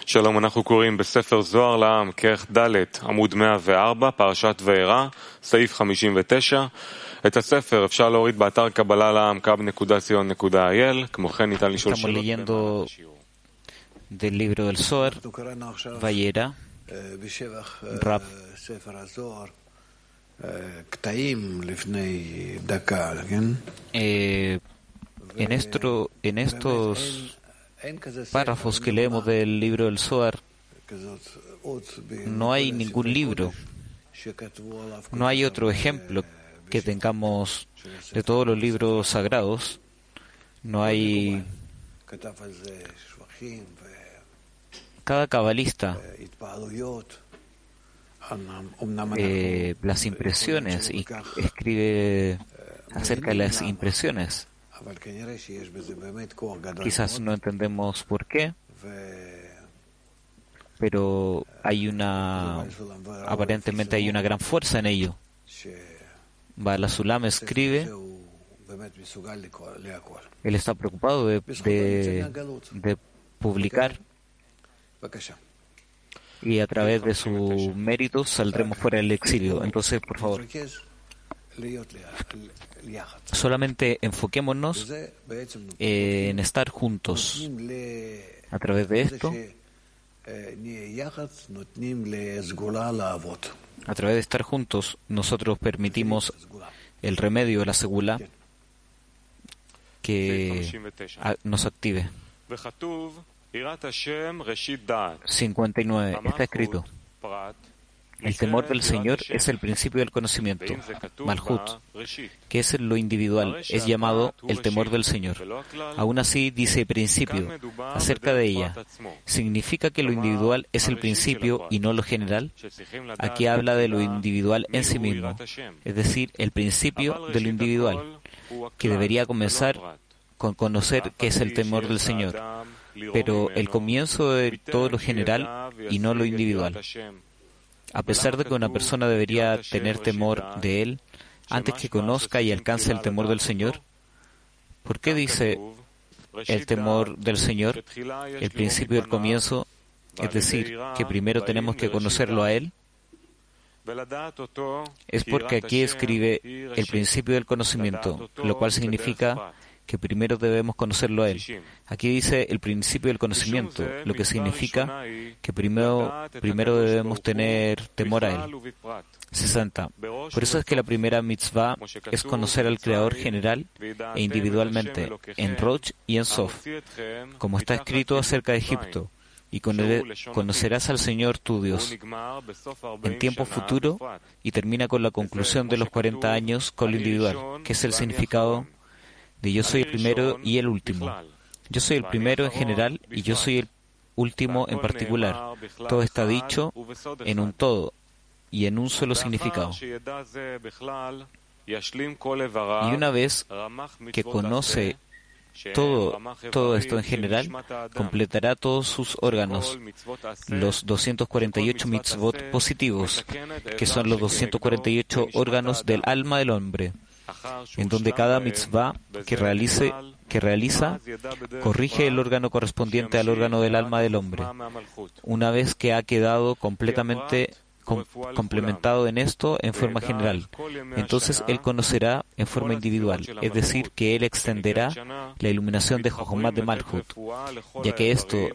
שלום, אנחנו קוראים בספר זוהר לעם, כרך ד' עמוד 104, פרשת וארא, סעיף 59. את הספר אפשר להוריד באתר קבלה לעם kab.co.il, כמו כן ניתן לשאול Estamos שאלות leyendo del libro del Zohar, Vayera, Rab. En estos párrafos que leemos del libro del Zohar, no hay ningún libro, no hay otro ejemplo que tengamos de todos los libros sagrados. No hay. Cada cabalista, las impresiones, y escribe acerca de las impresiones. Quizás no entendemos por qué, pero aparentemente hay una gran fuerza en ello. Baal HaSulam escribe, él está preocupado de publicar, y a través de sus méritos saldremos fuera del exilio. Entonces, por favor, solamente enfoquémonos en estar juntos. A través de esto, a través de estar juntos, nosotros permitimos el remedio de la segula que nos active. 59. Está escrito: el temor del Señor es el principio del conocimiento. Malhut, que es lo individual, es llamado el temor del Señor. Aún así dice principio acerca de ella. ¿Significa que lo individual es el principio y no lo general? Aquí habla de lo individual en sí mismo, es decir, el principio de lo individual, que debería comenzar con conocer qué es el temor del Señor, pero el comienzo de todo lo general y no lo individual. A pesar de que una persona debería tener temor de Él antes que conozca y alcance el temor del Señor, ¿por qué dice el temor del Señor, el principio del comienzo? Es decir, que primero tenemos que conocerlo a Él. Es porque aquí escribe el principio del conocimiento, lo cual significa que primero debemos conocerlo a Él. Aquí dice el principio del conocimiento, lo que significa que primero debemos tener temor a Él. 60. Por eso es que la primera mitzvah es conocer al Creador general e individualmente, en Rosh y en Sof, como está escrito acerca de Egipto, y conocerás al Señor tu Dios en tiempo futuro, y termina con la conclusión de los 40 años con lo individual, que es el significado de yo soy el primero y el último. Yo soy el primero en general y yo soy el último en particular. Todo está dicho en un todo y en un solo significado. Y una vez que conoce todo esto en general, completará todos sus órganos, los 248 mitzvot positivos, que son los 248 órganos del alma del hombre, en donde cada mitzvah que realiza corrige el órgano correspondiente al órgano del alma del hombre. Una vez que ha quedado completamente complementado en esto en forma general, entonces él conocerá en forma individual, es decir, que él extenderá la iluminación de Jojomat de Malhut, ya que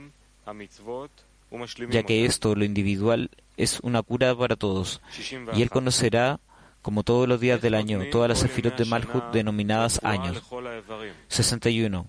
esto, lo individual, es una cura para todos, y él conocerá como todos los días del año, todas las sefirot de Malhut denominadas años. 61.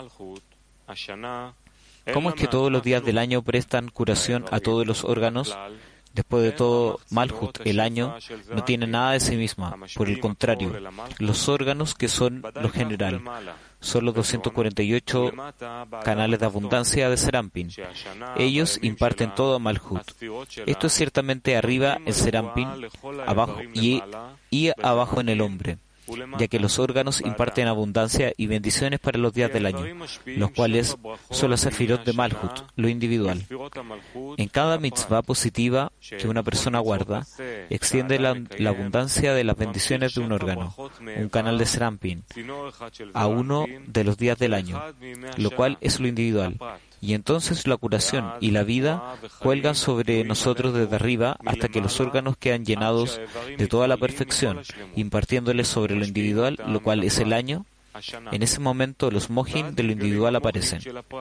¿Cómo es que todos los días del año prestan curación a todos los órganos? Después de todo, Malhut, el año, no tiene nada de sí misma. Por el contrario, los órganos que son lo general son los 248 canales de abundancia de Serampin. Ellos imparten todo a Malhut. Esto es ciertamente arriba en Serampin, abajo y abajo en el hombre, ya que los órganos imparten abundancia y bendiciones para los días del año, los cuales son las sefirot de Malhut, lo individual. En cada mitzvah positiva que una persona guarda, extiende la abundancia de las bendiciones de un órgano, un canal de Serampin, a uno de los días del año, lo cual es lo individual. Y entonces la curación y la vida cuelgan sobre nosotros desde arriba hasta que los órganos quedan llenados de toda la perfección, impartiéndoles sobre lo individual, lo cual es el año. En ese momento los mojin de lo individual aparecen.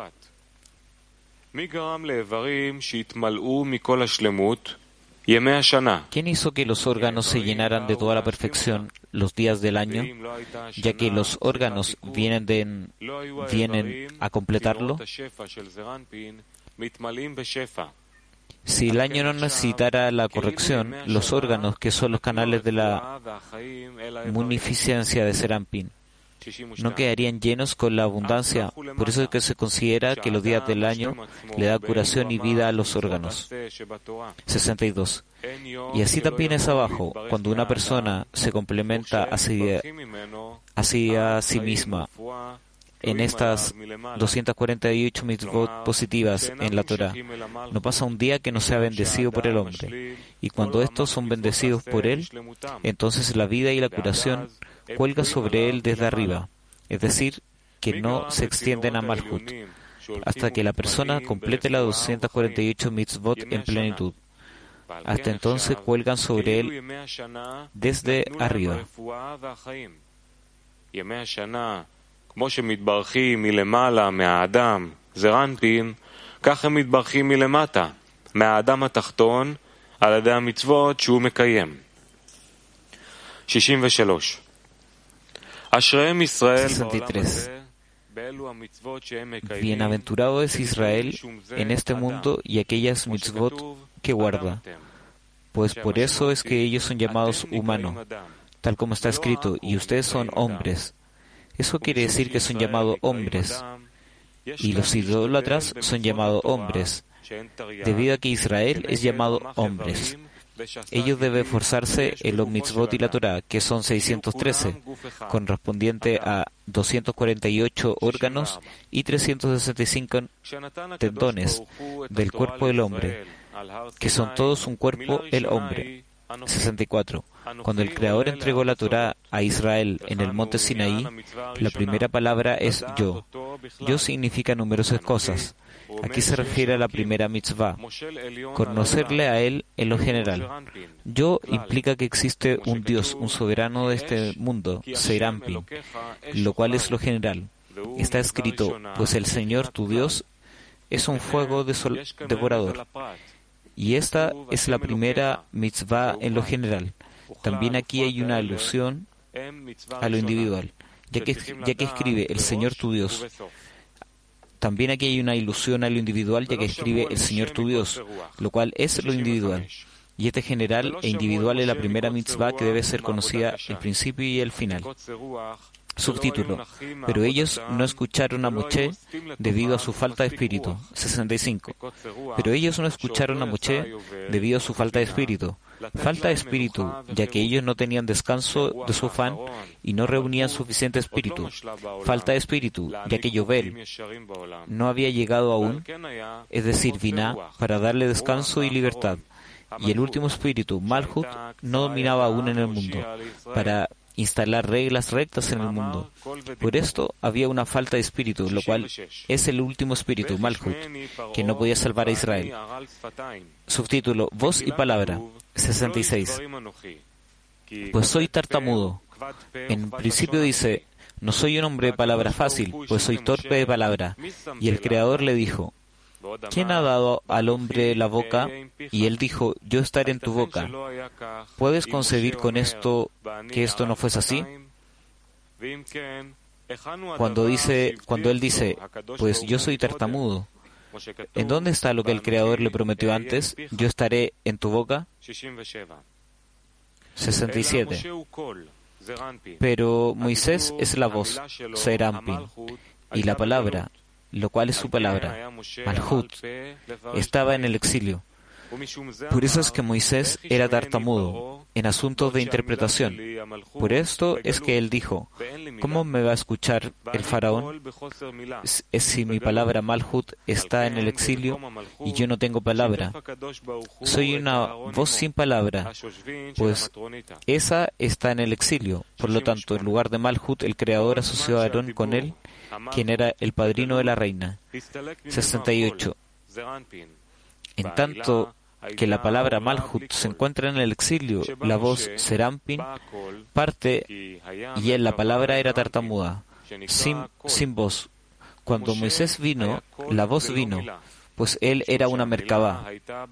¿Quién hizo que los órganos se llenaran de toda la perfección los días del año, ya que los órganos vienen a completarlo? Si el año no necesitara la corrección, los órganos, que son los canales de la munificencia de Serampín, no quedarían llenos con la abundancia. Por eso es que se considera que los días del año le da curación y vida a los órganos. 62. Y así también es abajo, cuando una persona se complementa hacia sí misma en estas 248 mitzvot positivas en la Torah. No pasa un día que no sea bendecido por el hombre. Y cuando estos son bendecidos por él, entonces la vida y la curación cuelga sobre él desde arriba, es decir, que no se extienden a Malhut, hasta que la persona complete las 248 mitzvot en plenitud. Hasta entonces cuelgan sobre él desde arriba. כמו שמתברכים מלמעלה מהאדם זרנפין, כך הם מתברכים מלמטה מהאדם התחתון על ידי המצוות שהוא מקיים. 63. אשריהם ישראל בעולם הזה באלו המצוות שהם מקיימים. Bienaventurado es Israel en este mundo y aquellas mitzvot que guarda, pues por eso es que ellos son llamados humanos, tal como está escrito, y ustedes son hombres. Eso quiere decir que son llamados hombres, y los idólatras son llamados hombres, debido a que Israel es llamado hombres. Ellos deben esforzarse en los mitzvot y la Torah, que son 613, correspondiente a 248 órganos y 365 tendones del cuerpo del hombre, que son todos un cuerpo el hombre. 64. Cuando el Creador entregó la Torá a Israel en el monte Sinaí, la primera palabra es yo. Yo significa numerosas cosas. Aquí se refiere a la primera mitzvah, conocerle a Él en lo general. Yo implica que existe un Dios, un soberano de este mundo, Serampin, lo cual es lo general. Está escrito, pues el Señor tu Dios es un fuego devorador. Y esta es la primera mitzvah en lo general. También aquí hay una alusión a lo individual, ya que escribe el Señor tu Dios. También aquí hay una ilusión a lo individual, ya que escribe el Señor tu Dios, lo cual es lo individual. Y este general e individual es la primera mitzvah que debe ser conocida el principio y el final. Subtítulo: pero ellos no escucharon a Moshe debido a su falta de espíritu. 65. Pero ellos no escucharon a Moshe debido a su falta de espíritu. Falta de espíritu, ya que ellos no tenían descanso de su afán y no reunían suficiente espíritu. Falta de espíritu, ya que Yobel no había llegado aún, es decir, Binah, para darle descanso y libertad. Y el último espíritu, Malhut, no dominaba aún en el mundo, para instalar reglas rectas en el mundo. Por esto había una falta de espíritu, lo cual es el último espíritu, Malhut, que no podía salvar a Israel. Subtítulo: voz y palabra. 66. Pues soy tartamudo. En principio dice, no soy un hombre de palabra fácil, pues soy torpe de palabra. Y el Creador le dijo, ¿quién ha dado al hombre la boca? Y él dijo, yo estaré en tu boca. ¿Puedes concebir con esto que esto no fuese así? Cuando él dice, pues yo soy tartamudo, ¿en dónde está lo que el Creador le prometió antes? Yo estaré en tu boca. 67. Pero Moisés es la voz, Serampin, y la palabra, lo cual es su palabra, Malhut, estaba en el exilio. Por eso es que Moisés era tartamudo en asuntos de interpretación. Por esto es que él dijo, ¿cómo me va a escuchar el faraón si mi palabra Malhut está en el exilio y yo no tengo palabra? Soy una voz sin palabra, pues esa está en el exilio. Por lo tanto, en lugar de Malhut, el Creador asoció a Aarón con él quien era el padrino de la reina. 68. En tanto que la palabra Malhut se encuentra en el exilio, la voz Serampin parte y en la palabra era tartamuda, sin voz. Cuando Moisés vino, la voz vino, pues él era una Merkabá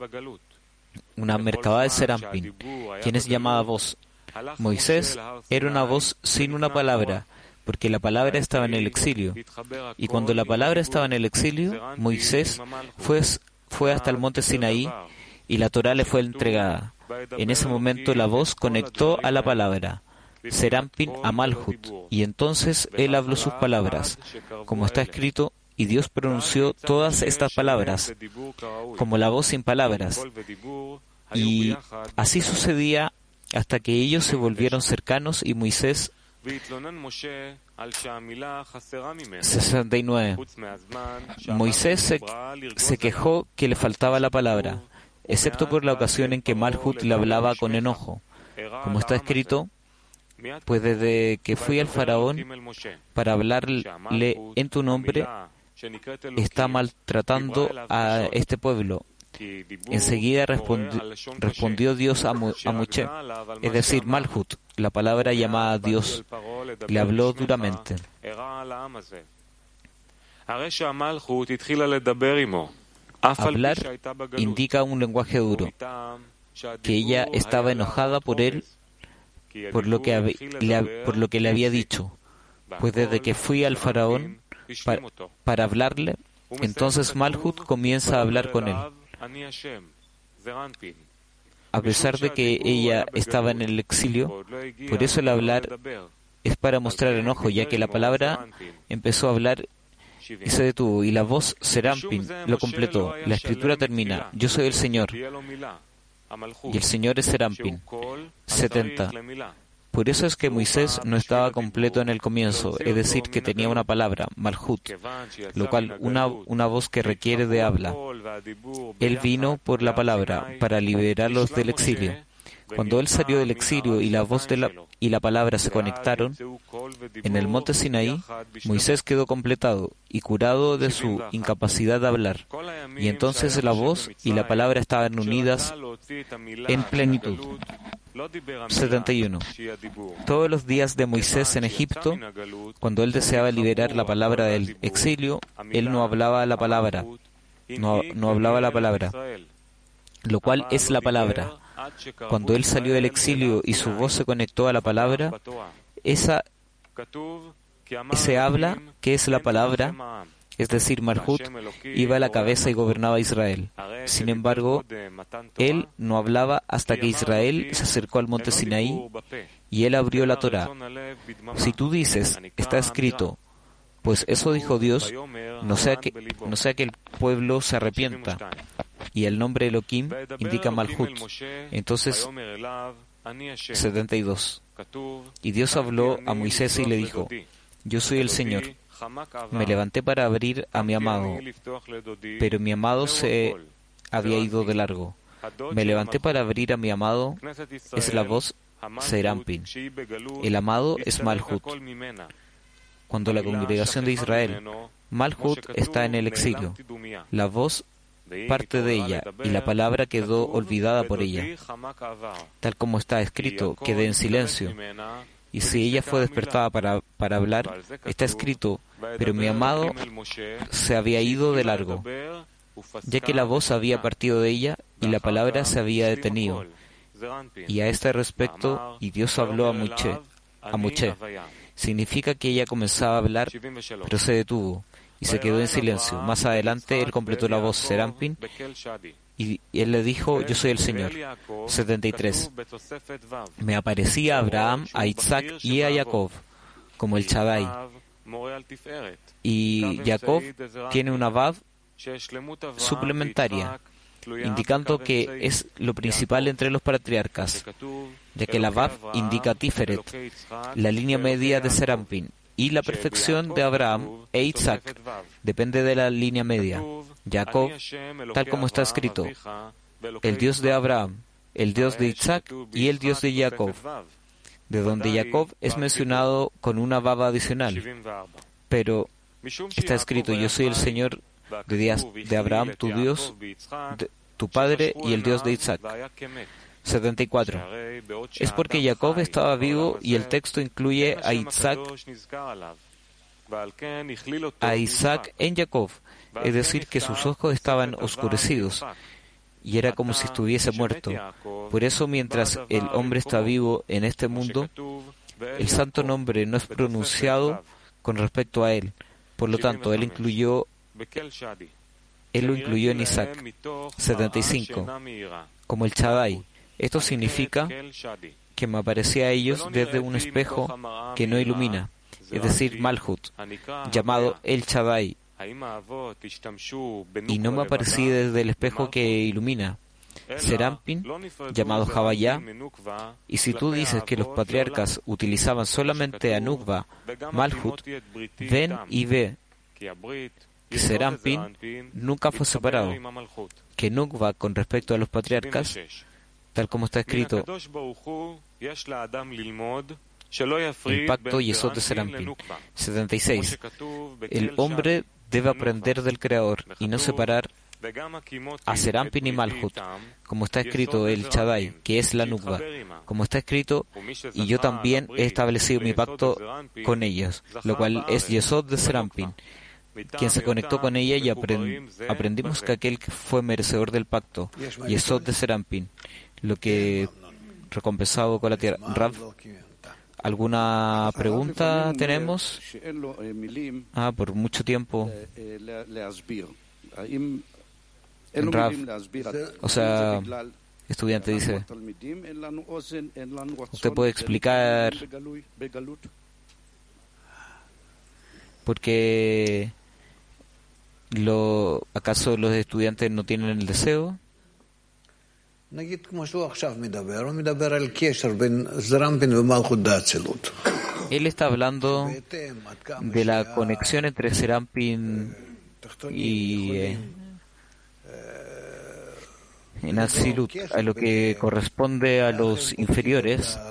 de Serampin, quien es llamada voz. Moisés era una voz sin una palabra, porque la palabra estaba en el exilio. Y cuando la palabra estaba en el exilio, Moisés fue hasta el monte Sinaí y la Torá le fue entregada. En ese momento la voz conectó a la palabra, Serampin a Malhut, y entonces él habló sus palabras, como está escrito, y Dios pronunció todas estas palabras, como la voz sin palabras. Y así sucedía hasta que ellos se volvieron cercanos y Moisés. 69. Moisés se quejó que le faltaba la palabra, excepto por la ocasión en que Malhut le hablaba con enojo, como está escrito, pues desde que fui al faraón para hablarle en tu nombre, está maltratando a este pueblo. Enseguida respondió Dios a Moshe, es decir, Malhut, la palabra llamada Dios, le habló duramente. Hablar indica un lenguaje duro, que ella estaba enojada por él, por lo que le había dicho, pues desde que fui al faraón para hablarle, entonces Malhut comienza a hablar con él. A pesar de que ella estaba en el exilio, por eso el hablar es para mostrar enojo, ya que la palabra empezó a hablar y se detuvo, y la voz Serampin lo completó. La escritura termina, yo soy el Señor, y el Señor es Serampin. 70. Por eso es que Moisés no estaba completo en el comienzo, es decir, que tenía una palabra, Malhut, lo cual una voz que requiere de habla. Él vino por la palabra para liberarlos del exilio. Cuando él salió del exilio y la voz y la palabra se conectaron, en el monte Sinaí, Moisés quedó completado y curado de su incapacidad de hablar. Y entonces la voz y la palabra estaban unidas en plenitud. 71. Todos los días de Moisés en Egipto, cuando él deseaba liberar la palabra del exilio, él no hablaba la palabra, no hablaba la palabra, lo cual es la palabra. Cuando él salió del exilio y su voz se conectó a la palabra, ese habla, que es la palabra, es decir, Malhut, iba a la cabeza y gobernaba a Israel. Sin embargo, él no hablaba hasta que Israel se acercó al monte Sinaí y él abrió la Torá. Si tú dices, está escrito, pues eso dijo Dios, no sea que el pueblo se arrepienta. Y el nombre Elohim indica Malhut. Entonces, 72. Y Dios habló a Moisés y le dijo, yo soy el Señor. Me levanté para abrir a mi amado, pero mi amado se había ido de largo. Me levanté para abrir a mi amado, es la voz Serampin. El amado es Malhut. Cuando la congregación de Israel, Malhut está en el exilio, la voz parte de ella y la palabra quedó olvidada por ella. Tal como está escrito, quedé en silencio. Y si ella fue despertada para hablar, está escrito, pero mi amado se había ido de largo, ya que la voz había partido de ella y la palabra se había detenido. Y a este respecto, y Dios habló a Moshe. Significa que ella comenzaba a hablar, pero se detuvo y se quedó en silencio. Más adelante, él completó la voz Serampin y él le dijo, yo soy el Señor. 73. Me aparecía a Abraham, a Isaac y a Jacob, como el Shaddai. Y Jacob tiene una Vav suplementaria, indicando que es lo principal entre los patriarcas, ya que la Vav indica Tiferet, la línea media de Serampin, y la perfección de Abraham e Isaac depende de la línea media. Jacob, tal como está escrito, el Dios de Abraham, el Dios de Isaac y el Dios de Jacob, de donde Jacob es mencionado con una Vav adicional. Pero Está escrito: yo soy el Señor de Abraham, tu Dios, tu padre y el Dios de Isaac. 74. Es porque Jacob estaba vivo y el texto incluye a Isaac en Jacob, es decir, que sus ojos estaban oscurecidos y era como si estuviese muerto. Por eso, mientras el hombre está vivo en este mundo, el santo nombre no es pronunciado con respecto a él. Por lo tanto, él lo incluyó en Isaac. 75. Como el Shaddai. Esto significa que me aparecía a ellos desde un espejo que no ilumina, es decir, Malhut, llamado el Shaddai, y no me aparecí desde el espejo que ilumina, Serampin, llamado Javayá. Y si tú dices que los patriarcas utilizaban solamente a Nukva, Malhut, ven y ve que Serampin nunca fue separado, que Nukva con respecto a los patriarcas, tal como está escrito, el pacto Yesod de Serampin. 76. El hombre debe aprender del Creador y no separar a Serampin y Malhut, como está escrito el Shaddai, que es la Nukva, como está escrito, y yo también he establecido mi pacto con ellos, lo cual es Yesod de Serampin, quien se conectó con ella, y aprendimos que aquel que fue merecedor del pacto, Yesod de Serampin, lo que recompensado con la tierra. Rav, ¿alguna pregunta tenemos? Por mucho tiempo. Rav, estudiante dice, ¿usted puede explicar por qué acaso los estudiantes no tienen el deseo? Él está hablando de la conexión entre Serampin y en Atzilut, a lo que corresponde a los inferiores.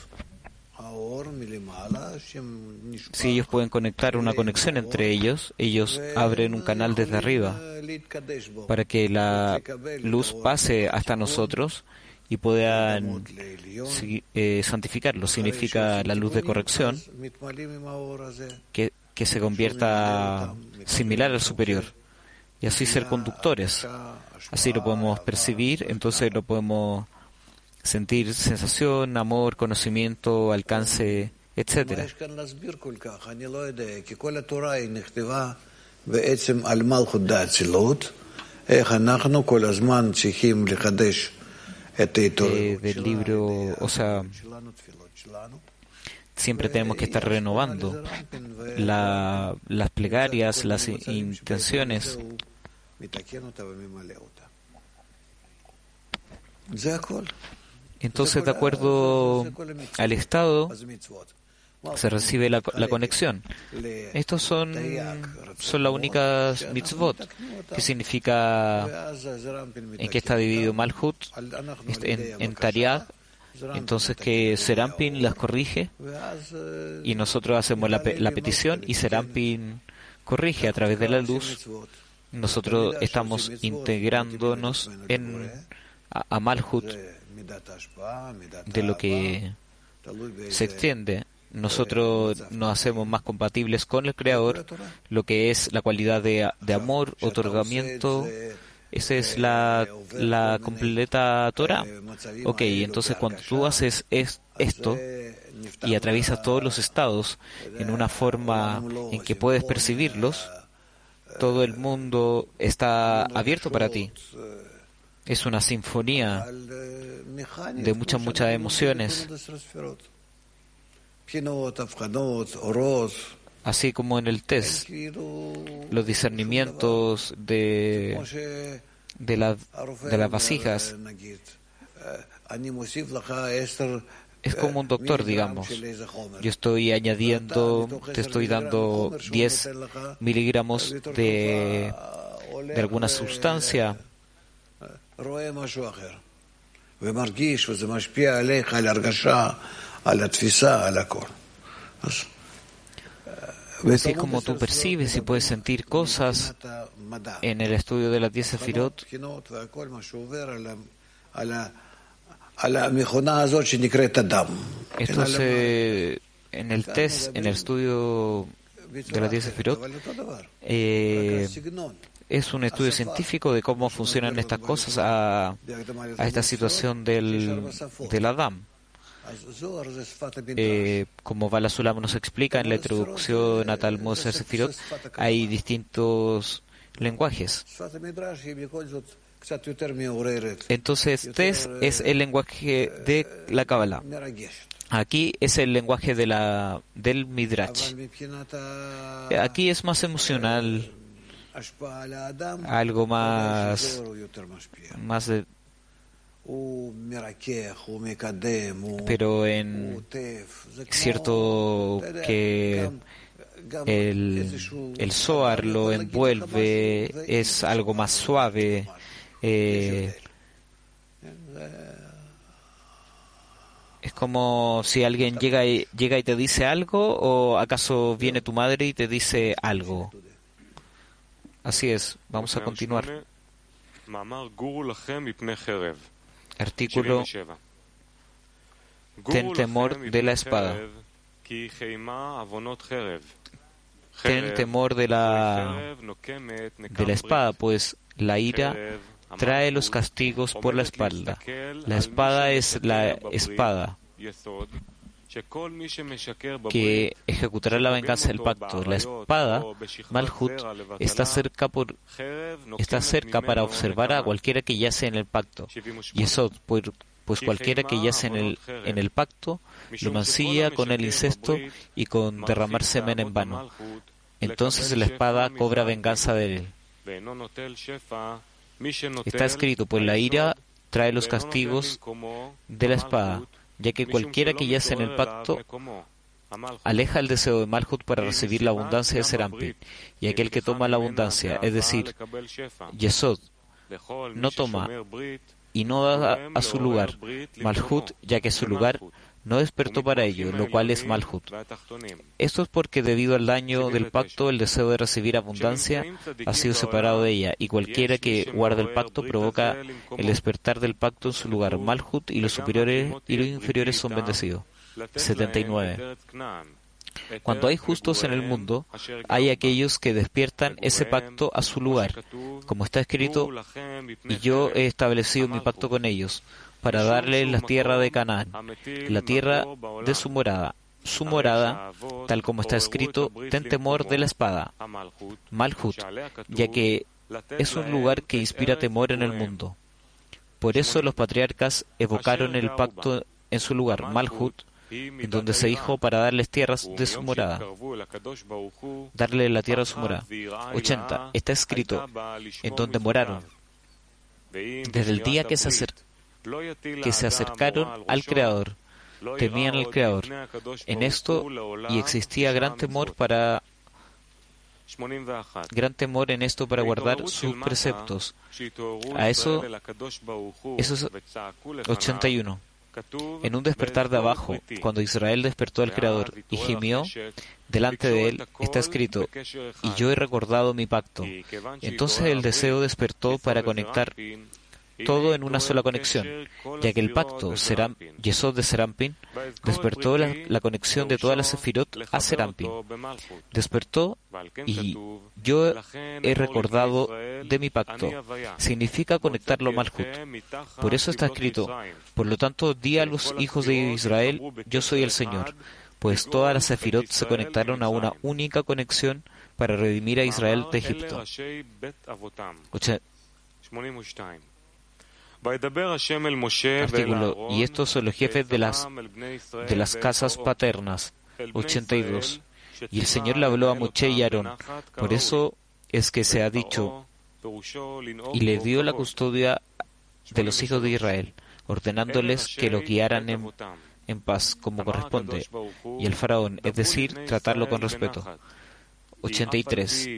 Si ellos pueden conectar una conexión entre ellos, ellos abren un canal desde arriba para que la luz pase hasta nosotros y puedan santificarlo. Significa la luz de corrección, que se convierta similar al superior, y así ser conductores. Así lo podemos percibir, entonces lo podemos sentir: sensación, amor, conocimiento, alcance, etc. Del libro, siempre tenemos que estar renovando las plegarias, las intenciones. Entonces, de acuerdo al estado, se recibe la conexión. Estos son las únicas mitzvot, que significa en que está dividido Malhut, en Tariag. Entonces que Serampin las corrige y nosotros hacemos la petición y Serampin corrige a través de la luz. Nosotros estamos integrándonos a Malhut de lo que se extiende. Nosotros nos hacemos más compatibles con el Creador, lo que es la cualidad de amor, otorgamiento. Esa es la completa Torah. Ok, entonces cuando tú haces esto y atraviesas todos los estados en una forma en que puedes percibirlos, todo el mundo está abierto para ti. Es una sinfonía de muchas emociones. Así como en el test, los discernimientos de las vasijas. Es como un doctor, digamos. Yo estoy añadiendo, te estoy dando 10 miligramos de alguna sustancia. Así como tú percibes y puedes sentir cosas en el estudio de las 10 sefirot, esto en el test, en el estudio de las 10 sefirot, es un estudio científico de cómo funcionan estas cosas a esta situación del Adam. Como Bala Sulam nos explica en la introducción a Talmud Sefirot, hay distintos lenguajes. Entonces, Tes es el lenguaje de la Kabbalah. Aquí es el lenguaje del Midrash. Aquí es más emocional, algo más pero en cierto que el Zohar lo envuelve, es algo más suave. Es como si alguien llega y te dice algo, o acaso viene tu madre y te dice algo. Así es, vamos a continuar. Artículo: ten temor de la espada. Ten temor de la espada, pues la ira trae los castigos por la espalda. La espada es la espada que ejecutará la venganza del pacto. La espada, Malhut, está cerca para observar a cualquiera que yace en el pacto. Yesod, pues cualquiera que yace en el pacto lo mancilla con el incesto y con derramar semen en vano. Entonces la espada cobra venganza de él. Está escrito, pues la ira trae los castigos de la espada, ya que cualquiera que yace en el pacto aleja el deseo de Malhut para recibir la abundancia de Serampin, y aquel que toma la abundancia, es decir, Yesod, no toma y no da a su lugar Malhut, ya que su lugar no despertó para ello, lo cual es Malhut. Esto es porque debido al daño del pacto, el deseo de recibir abundancia ha sido separado de ella, y cualquiera que guarda el pacto provoca el despertar del pacto en su lugar Malhut, y los superiores y los inferiores son bendecidos. 79. Cuando hay justos en el mundo, hay aquellos que despiertan ese pacto a su lugar, como está escrito: y yo he establecido mi pacto con ellos, para darles la tierra de Canaán, la tierra de su morada, tal como está escrito: ten temor de la espada, Malhut, ya que es un lugar que inspira temor en el mundo. Por eso los patriarcas evocaron el pacto en su lugar, Malhut, en donde se dijo para darles tierras de su morada, darle la tierra de su morada. 80. Está escrito: en donde moraron, desde el día que se acercaron al Creador, temían al Creador. En esto, y existía gran temor en esto para guardar sus preceptos. Eso es 81. En un despertar de abajo, cuando Israel despertó al Creador y gimió delante de él, está escrito: y yo he recordado mi pacto. Entonces el deseo despertó para conectar todo en una sola conexión, ya que el pacto Yesod de Serampin despertó la conexión de todas las sefirot a Serampin. Despertó, y yo he recordado de mi pacto. Significa conectarlo a Malhut. Por eso está escrito: por lo tanto, di a los hijos de Israel: yo soy el Señor. Pues todas las sefirot se conectaron a una única conexión para redimir a Israel de Egipto. Artículo: y estos son los jefes de las casas paternas. 82. Y el Señor le habló a Moshe y Aarón. Por eso es que se ha dicho: y le dio la custodia de los hijos de Israel, ordenándoles que lo guiaran en paz, como corresponde, y el faraón, es decir, tratarlo con respeto. 83.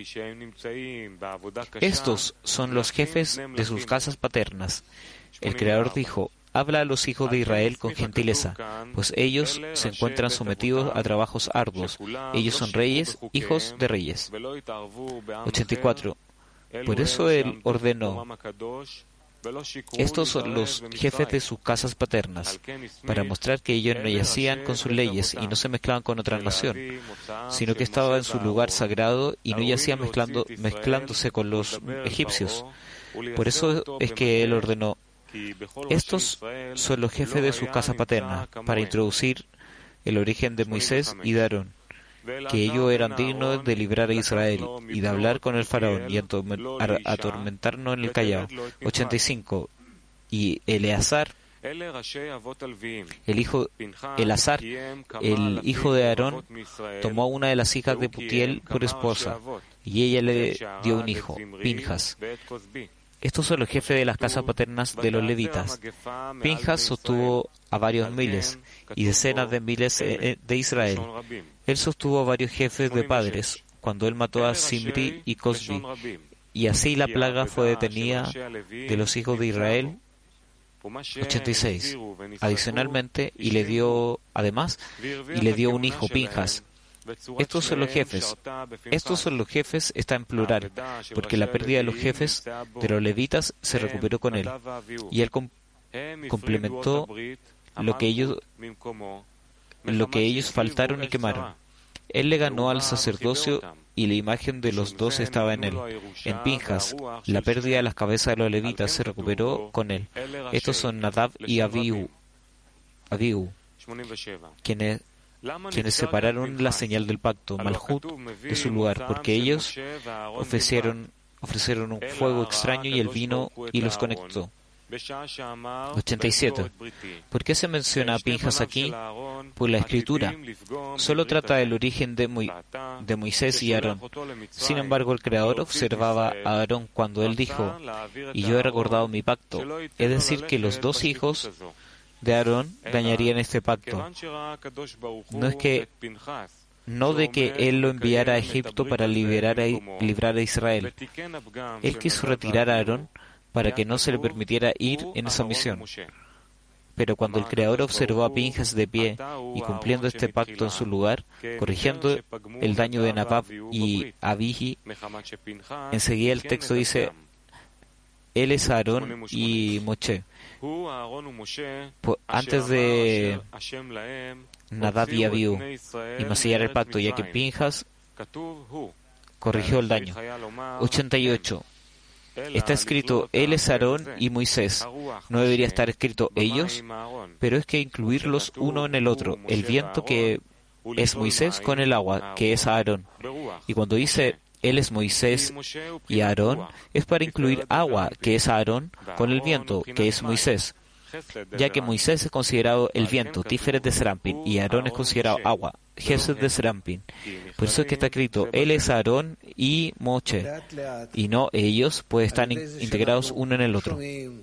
Estos son los jefes de sus casas paternas. El Creador dijo: habla a los hijos de Israel con gentileza, pues ellos se encuentran sometidos a trabajos arduos. Ellos son reyes, hijos de reyes. 84. Por eso él ordenó: estos son los jefes de sus casas paternas, para mostrar que ellos no yacían con sus leyes y no se mezclaban con otra nación, sino que estaban en su lugar sagrado y no yacían mezclándose con los egipcios. Por eso es que él ordenó: estos son los jefes de sus casas paternas, para introducir el origen de Moisés y de Aarón, que ellos eran dignos de librar a Israel y de hablar con el faraón y atormentarnos en el Callao. 85. Y Eleazar, el hijo de Aarón, tomó a una de las hijas de Putiel por esposa, y ella le dio un hijo, Pinjas. Estos son los jefes de las casas paternas de los levitas. Pinjas sostuvo a varios miles y decenas de miles de Israel. Él sostuvo a varios jefes de padres cuando él mató a Simri y Cosbi, y así la plaga fue detenida de los hijos de Israel. 86. Adicionalmente, le dio un hijo, Pinjas. Estos son los jefes. Estos son los jefes está en plural, porque la pérdida de los jefes de los levitas se recuperó con él, y él complementó lo que ellos faltaron y quemaron. Él le ganó al sacerdocio y la imagen de los dos estaba en él. En Pinjas, la pérdida de las cabezas de los levitas se recuperó con él. Estos son Nadab y Abihu, quienes separaron la señal del pacto, Malhut, de su lugar, porque ellos ofrecieron un fuego extraño y él vino y los conectó. 87. ¿Por qué se menciona a Pinjas aquí? Pues la Escritura solo trata del origen de Moisés y Aarón. Sin embargo, el Creador observaba a Aarón cuando él dijo: y yo he recordado mi pacto, es decir, que los dos hijos de Aarón dañarían este pacto. No de que él lo enviara a Egipto para librar a Israel. Él quiso retirar a Aarón para que no se le permitiera ir en esa misión. Pero cuando el Creador observó a Pinjas de pie y cumpliendo este pacto en su lugar, corrigiendo el daño de Nadab y Abihi, enseguida el texto dice: él es Aarón y Moshe. Antes de Nadab y Abihu, y masillar el pacto, ya que Pinjas corrigió el daño. 88. Está escrito: él es Aarón y Moisés. No debería estar escrito ellos, pero es que incluirlos uno en el otro, el viento que es Moisés con el agua que es Aarón. Y cuando dice él es Moisés y Aarón, es para incluir agua que es Aarón con el viento que es Moisés, ya que Moisés es considerado el viento, Tiferet de Serampin, y Aarón es considerado agua, Gesed de Serampin. Por eso es que está escrito: él es Aarón y Moshe, y no ellos, pues están integrados uno en el otro.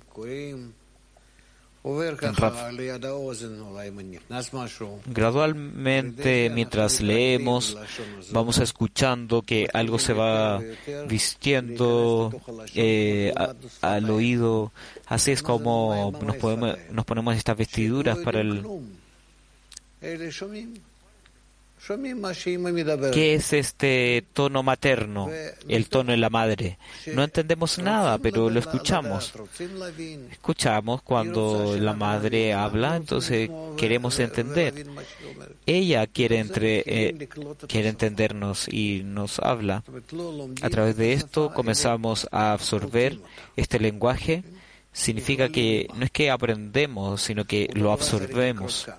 Gradualmente, mientras leemos, vamos escuchando que algo se va vistiendo al oído. Así es como nos ponemos estas vestiduras para el... ¿Qué es este tono materno? El tono de la madre. No entendemos nada, pero lo escuchamos. Escuchamos cuando la madre habla, entonces queremos entender. Ella quiere entendernos y nos habla. A través de esto comenzamos a absorber este lenguaje. Significa que no es que aprendemos, sino que lo absorbemos.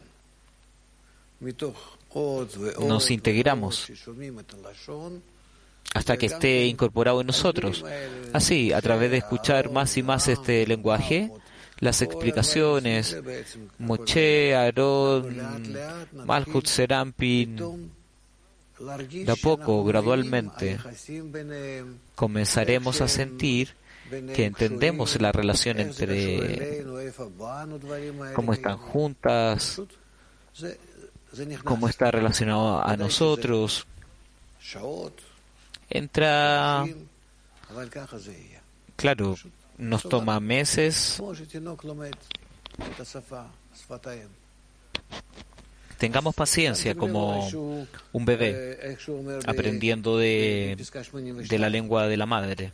Nos integramos hasta que esté incorporado en nosotros. Así, a través de escuchar más y más este lenguaje, las explicaciones, Moshe, Aarón, Malhut, Serampin, de a poco, gradualmente, comenzaremos a sentir que entendemos la relación entre cómo están juntas, cómo está relacionado a nosotros. Entra, claro, nos toma meses, Tengamos paciencia como un bebé aprendiendo de la lengua de la madre.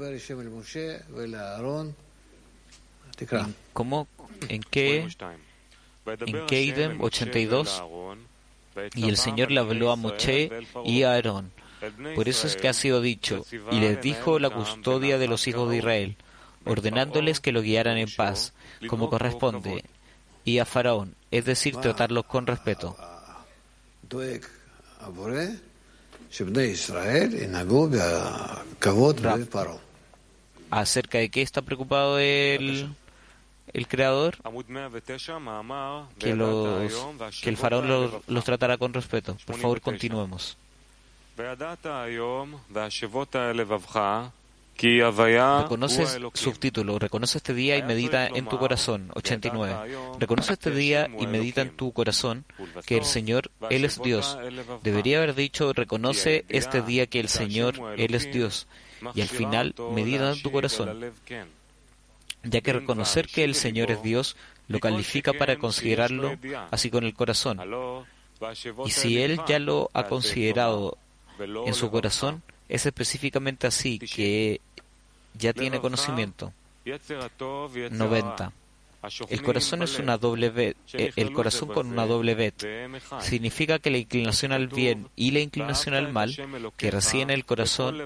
En Keidem 82, y el Señor le habló a Moshe y a Aarón. Por eso es que ha sido dicho, y les dijo la custodia de los hijos de Israel, ordenándoles que lo guiaran en paz, como corresponde, y a Faraón, es decir, tratarlos con respeto. ¿Acerca de qué está preocupado el Creador? Que el Faraón los tratará con respeto. Por favor, continuemos. Reconoces, subtítulo, reconoce este día y medita en tu corazón. 89. Reconoce este día y medita en tu corazón que el Señor, Él es Dios. Debería haber dicho, reconoce este día que el Señor, Él es Dios. Y al final, medita en tu corazón, ya que reconocer que el Señor es Dios lo califica para considerarlo así con el corazón. Y si Él ya lo ha considerado en su corazón, es específicamente así que ya tiene conocimiento. 90. El corazón es una doble bet. El corazón con una doble bet significa que la inclinación al bien y la inclinación al mal que reside en el corazón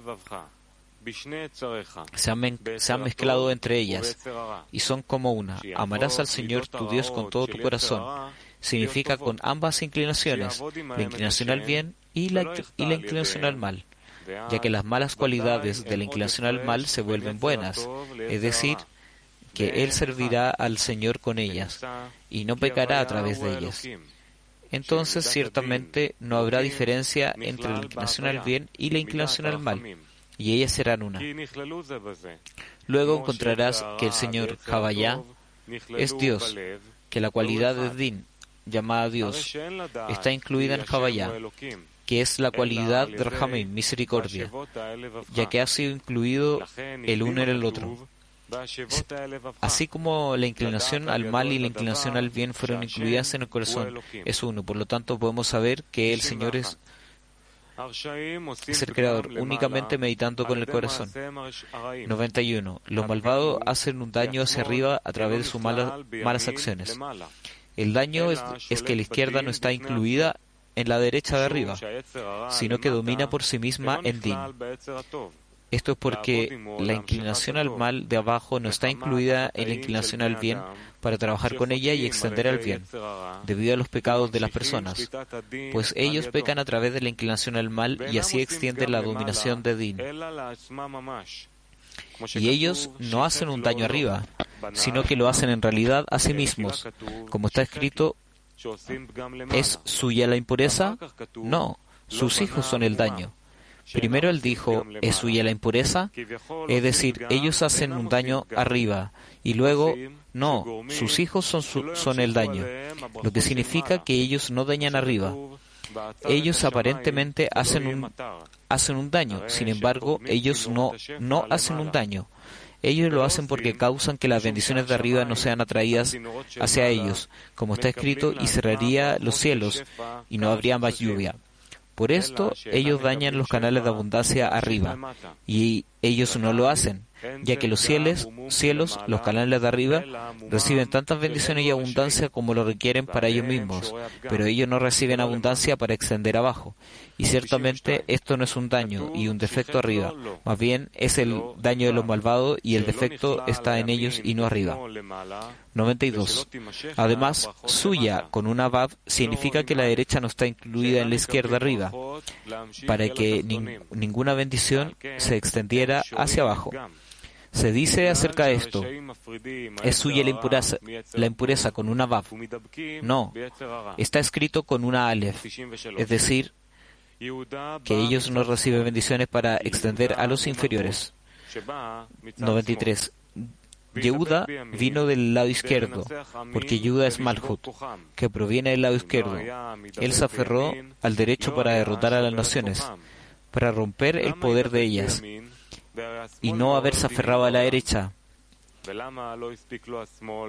se han mezclado entre ellas y son como una. Amarás al Señor tu Dios con todo tu corazón. Significa con ambas inclinaciones, la inclinación al bien y la inclinación al mal, ya que las malas cualidades de la inclinación al mal se vuelven buenas, es decir, que Él servirá al Señor con ellas y no pecará a través de ellas. Entonces, ciertamente, no habrá diferencia entre la inclinación al bien y la inclinación al mal, y ellas serán una. Luego encontrarás que el Señor Javayá es Dios, que la cualidad de Din, llamada Dios, está incluida en Javayá, que es la cualidad de Rahamim, misericordia, ya que ha sido incluido el uno en el otro. Así como la inclinación al mal y la inclinación al bien fueron incluidas en el corazón, es uno. Por lo tanto, podemos saber que el Señor es el Creador, únicamente meditando con el corazón. 91. Los malvados hacen un daño hacia arriba a través de sus malas acciones. El daño es que la izquierda no está incluida en la derecha de arriba, sino que domina por sí misma en Din. Esto es porque la inclinación al mal de abajo no está incluida en la inclinación al bien para trabajar con ella y extender al bien, debido a los pecados de las personas, pues ellos pecan a través de la inclinación al mal y así extienden la dominación de Din. Y ellos no hacen un daño arriba, sino que lo hacen en realidad a sí mismos. Como está escrito, ¿es suya la impureza? No, sus hijos son el daño. Primero él dijo, ¿es suya la impureza? Es decir, ellos hacen un daño arriba, y luego, no, sus hijos son el daño, lo que significa que ellos no dañan arriba. Ellos aparentemente hacen un daño, sin embargo, ellos no hacen un daño. Ellos lo hacen porque causan que las bendiciones de arriba no sean atraídas hacia ellos, como está escrito, y cerraría los cielos, y no habría más lluvia. Por esto, ellos dañan los canales de abundancia arriba, y ellos no lo hacen, ya que los cielos, los canales de arriba, reciben tantas bendiciones y abundancia como lo requieren para ellos mismos, pero ellos no reciben abundancia para extender abajo. Y ciertamente esto no es un daño y un defecto arriba, más bien es el daño de los malvados y el defecto está en ellos y no arriba. 92. Además, suya con una vav significa que la derecha no está incluida en la izquierda arriba, para que ninguna bendición se extendiera hacia abajo. Se dice acerca de esto, ¿es suya la impureza con una vav? No, está escrito con una alef, es decir, que ellos no reciben bendiciones para extender a los inferiores. 93. Yehuda vino del lado izquierdo, porque Yehuda es Malhut, que proviene del lado izquierdo. Él se aferró al derecho para derrotar a las naciones, para romper el poder de ellas, y no haberse aferrado a la derecha.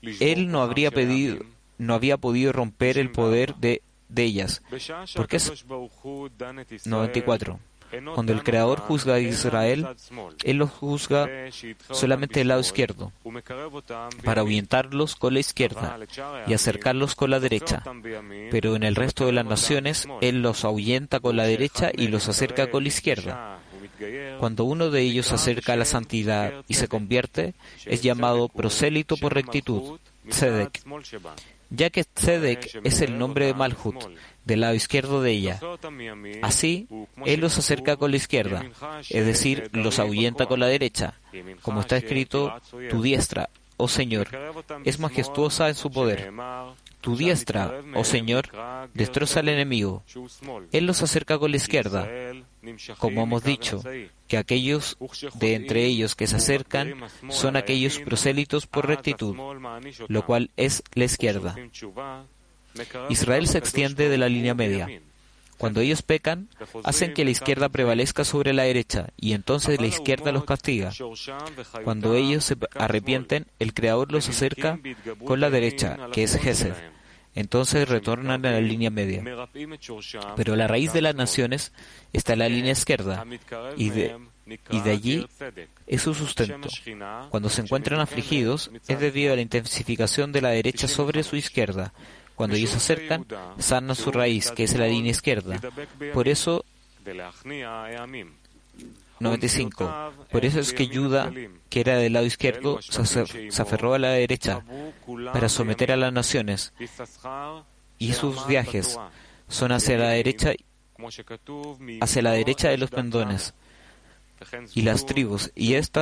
él no había podido romper el poder de ellas. Porque es 94. Cuando el Creador juzga a Israel, Él los juzga solamente del lado izquierdo, para ahuyentarlos con la izquierda y acercarlos con la derecha. Pero en el resto de las naciones, Él los ahuyenta con la derecha y los acerca con la izquierda. Cuando uno de ellos se acerca a la santidad y se convierte, es llamado prosélito por rectitud, Tzedek, ya que Tzedek es el nombre de Malhut, del lado izquierdo de ella. Así, Él los acerca con la izquierda, es decir, los ahuyenta con la derecha. Como está escrito, tu diestra, oh Señor, es majestuosa en su poder. Tu diestra, oh Señor, destroza al enemigo. Él los acerca con la izquierda. Como hemos dicho, que aquellos de entre ellos que se acercan son aquellos prosélitos por rectitud, lo cual es la izquierda. Israel se extiende de la línea media. Cuando ellos pecan, hacen que la izquierda prevalezca sobre la derecha, y entonces la izquierda los castiga. Cuando ellos se arrepienten, el Creador los acerca con la derecha, que es Gesed. Entonces retornan a la línea media. Pero la raíz de las naciones está en la línea izquierda, y de allí es su sustento. Cuando se encuentran afligidos, es debido a la intensificación de la derecha sobre su izquierda. Cuando ellos se acercan, sanan su raíz, que es la línea izquierda. Por eso, 95. Por eso es que Judá, que era del lado izquierdo, se aferró a la derecha para someter a las naciones, y sus viajes son hacia la derecha de los pendones, y las tribus,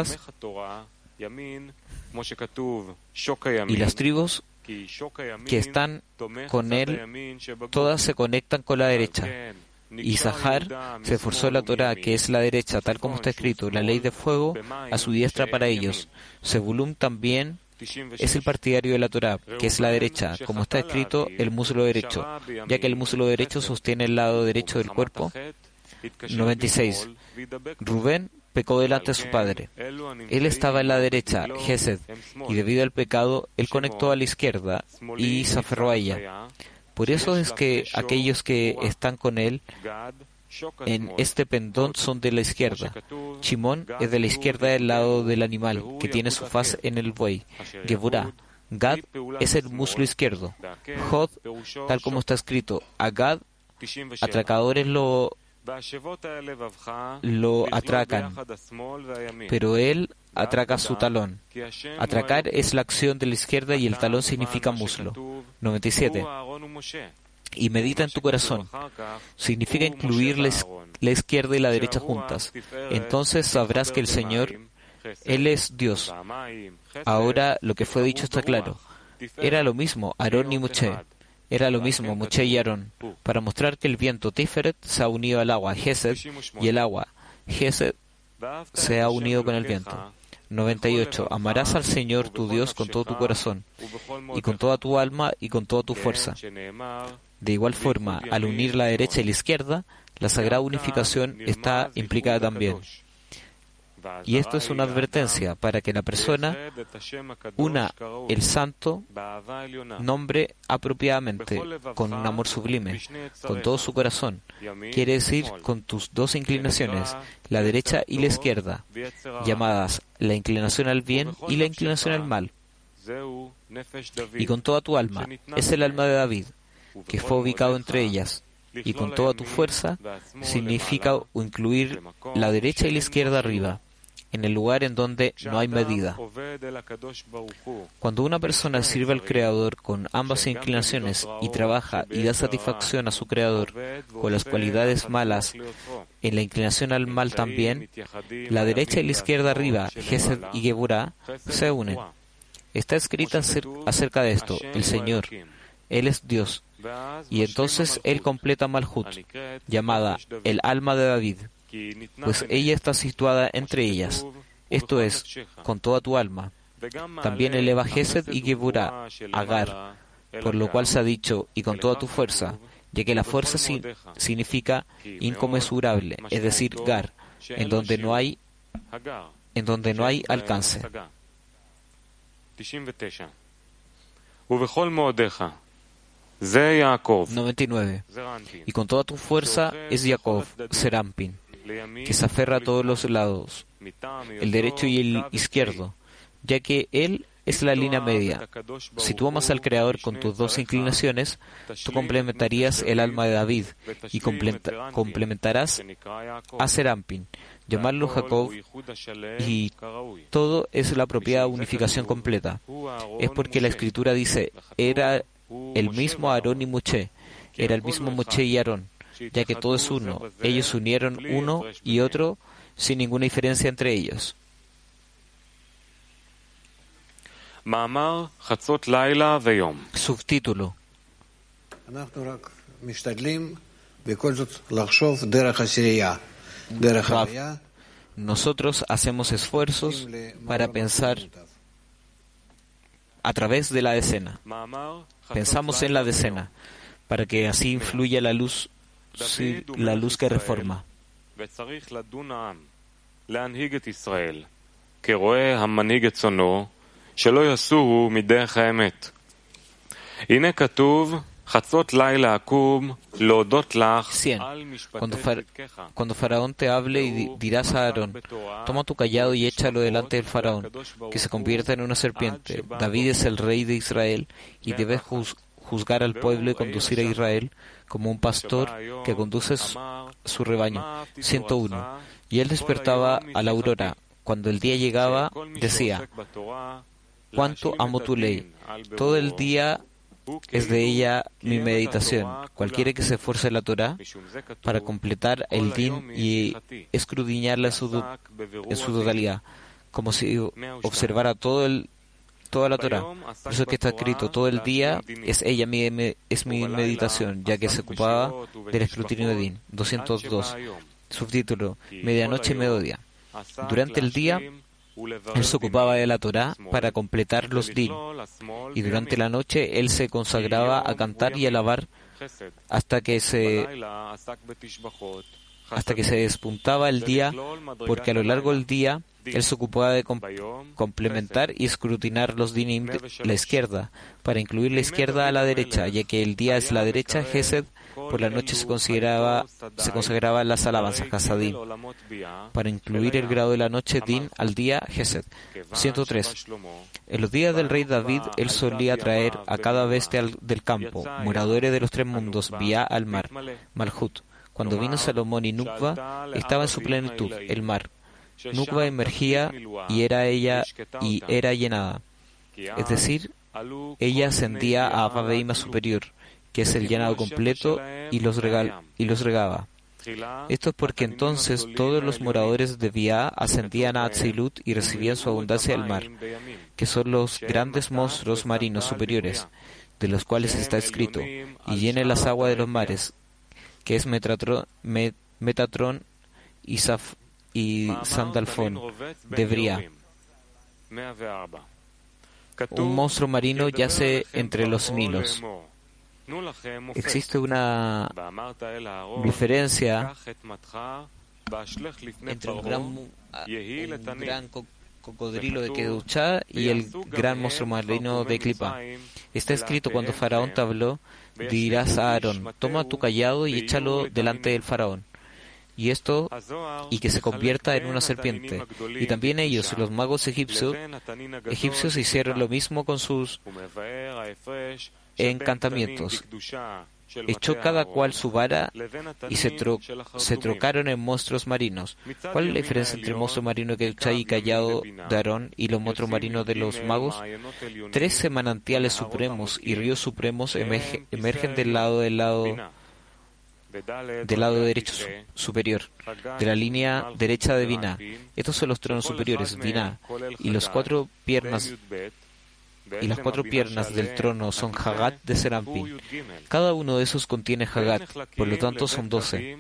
que están con él, todas se conectan con la derecha. Y Zahar se esforzó en la Torá, que es la derecha, tal como está escrito, la ley de fuego a su diestra para ellos. Zebulún también es el partidario de la Torá, que es la derecha, como está escrito, el muslo derecho, ya que el muslo derecho sostiene el lado derecho del cuerpo. 96. Rubén pecó delante de su padre. Él estaba en la derecha, Gesed, y debido al pecado, él conectó a la izquierda y se aferró a ella. Por eso es que aquellos que están con él en este pendón son de la izquierda. Shimón es de la izquierda del lado del animal, que tiene su faz en el buey. Geburá. Gad es el muslo izquierdo. Jod, tal como está escrito, a Gad, atracadores lo atracan, pero él atraca su talón. Atracar es la acción de la izquierda y el talón significa muslo. 97. Y medita en tu corazón. Significa incluir la izquierda y la derecha juntas. Entonces sabrás que el Señor, Él es Dios. Ahora lo que fue dicho está claro. Era lo mismo Aarón y Moshe. Era lo mismo Moshe y Aarón, para mostrar que el viento Tiferet se ha unido al agua Gesed y el agua Gesed se ha unido con el viento. 98. Amarás al Señor tu Dios con todo tu corazón, y con toda tu alma y con toda tu fuerza. De igual forma, al unir la derecha y la izquierda, la sagrada unificación está implicada también. Y esto es una advertencia para que la persona una el santo nombre apropiadamente, con un amor sublime, con todo su corazón. Quiere decir, con tus dos inclinaciones, la derecha y la izquierda, llamadas la inclinación al bien y la inclinación al mal. Y con toda tu alma, es el alma de David, que fue ubicado entre ellas. Y con toda tu fuerza significa incluir la derecha y la izquierda arriba, en el lugar en donde no hay medida. Cuando una persona sirve al Creador con ambas inclinaciones y trabaja y da satisfacción a su Creador con las cualidades malas, en la inclinación al mal también, la derecha y la izquierda arriba, Gesed y Geburá, se unen. Está escrita acerca de esto, el Señor, Él es Dios, y entonces Él completa Malhut, llamada el alma de David, pues ella está situada entre ellas, esto es, con toda tu alma. También eleva Gesed y Geburá, Agar, por lo cual se ha dicho, y con toda tu fuerza, ya que la fuerza significa inconmensurable, es decir, Gar, en donde no hay alcance. 99. Y con toda tu fuerza es Jacob, Serampin, que se aferra a todos los lados, el derecho y el izquierdo, ya que él es la línea media. Si tú amas al Creador con tus dos inclinaciones, tú complementarías el alma de David y complementarás a Serampin. Llamarlo Jacob, y todo es la propia unificación completa. Es porque la Escritura dice, era el mismo Aarón y Moshe, era el mismo Moshe y Aarón, ya que todo es uno. Ellos se unieron uno y otro sin ninguna diferencia entre ellos. Subtítulo. Nosotros hacemos esfuerzos para pensar a través de la decena. Pensamos en la decena, para que así influya la luz que reforma. Cuando Faraón te hable y dirás a Aarón, toma tu cayado y échalo delante del Faraón, que se convierta en una serpiente. David es el rey de Israel y debes juzgar al pueblo y conducir a Israel como un pastor que conduce su rebaño. 101. Y él despertaba a la aurora. Cuando el día llegaba, decía, cuánto amo tu ley. Todo el día es de ella mi meditación. Cualquiera que se esfuerce en la Torá para completar el din y escudriñarla en su totalidad, como si observara toda la Torá. Por eso es que está escrito, todo el día es ella mi meditación, ya que se ocupaba del escrutinio de din. 202. Subtítulo, medianoche y mediodía. Durante el día, él se ocupaba de la Torá para completar los din, y durante la noche él se consagraba a cantar y alabar hasta que se despuntaba el día, porque a lo largo del día él se ocupaba de complementar y escrutinar los dinim de la izquierda, para incluir la izquierda a la derecha, ya que el día es la derecha, Gesed. Por la noche se consagraba las alabanzas, Hasadim, para incluir el grado de la noche, Din, al día, Gesed. 103. En los días del rey David, él solía traer a cada bestia del campo, moradores de los tres mundos, vía al mar, Malhut. Cuando vino Salomón y Nukva, estaba en su plenitud, el mar. Nukva emergía y era llenada. Es decir, ella ascendía a Abba Behima superior, que es el llenado completo, y los regaba. Esto es porque entonces todos los moradores de Biá ascendían a Atzilut y recibían su abundancia del mar, que son los grandes monstruos marinos superiores, de los cuales está escrito, y llene las aguas de los mares, que es Metatron y Sandalfón de Bria. Un monstruo marino yace entre los Nilos. Existe una diferencia entre un gran cocodrilo de Kedushá y el gran monstruo marino de Clipa. Está escrito, cuando Faraón te habló, dirás a Aarón, toma tu cayado y échalo delante del Faraón, y que se convierta en una serpiente. Y también ellos, los magos egipcios, hicieron lo mismo con sus encantamientos. Echó cada cual su vara y se trocaron en monstruos marinos. ¿Cuál es la diferencia entre el monstruo marino que y callado de Aarón y los monstruos marinos de los magos? 13 manantiales supremos y ríos supremos emergen del lado derecho superior, de la línea derecha de Binah. Estos son los tronos superiores, Binah, y las cuatro piernas del trono son Hagat de Serampín. Cada uno de esos contiene Hagat, por lo tanto son 12.